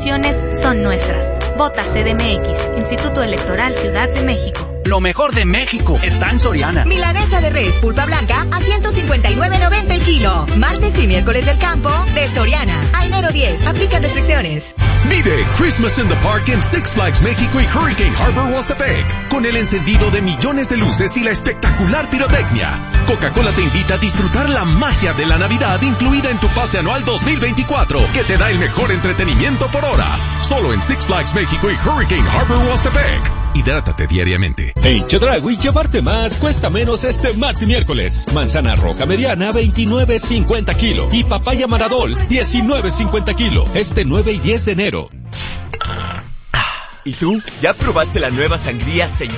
elecciones son nuestras. Vota CDMX, Instituto Electoral Ciudad de México. Lo mejor de México está en Soriana. Milanesa de res pulpa blanca a 159.90 el kilo. Martes y miércoles del campo de Soriana. A enero 10. Aplican restricciones. Vive Christmas in the Park en Six Flags México y Hurricane Harbor Huastepec. Con el encendido de millones de luces y la espectacular pirotecnia. Coca-Cola te invita a disfrutar la magia de la Navidad incluida en tu pase anual 2024, que te da el mejor entretenimiento por hora. Solo en Six Flags México y Hurricane Harbor Huastepec. Hidrátate diariamente. En Chedraui, llevarte más cuesta menos este martes y miércoles. Manzana roja mediana, 29.50 kilo. Y papaya Maradol, 19.50 kilo. Este 9 y 10 de enero. ¿Y tú? ¿Ya probaste la nueva sangría Señor